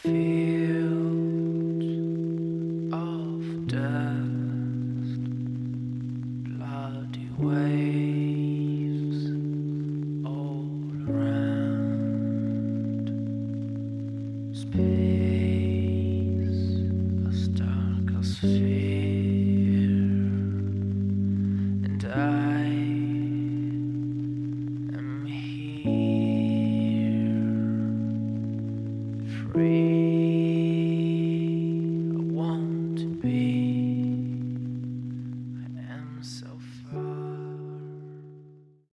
fields of dust, bloody waves all around, space as dark as fear, and I am here, free.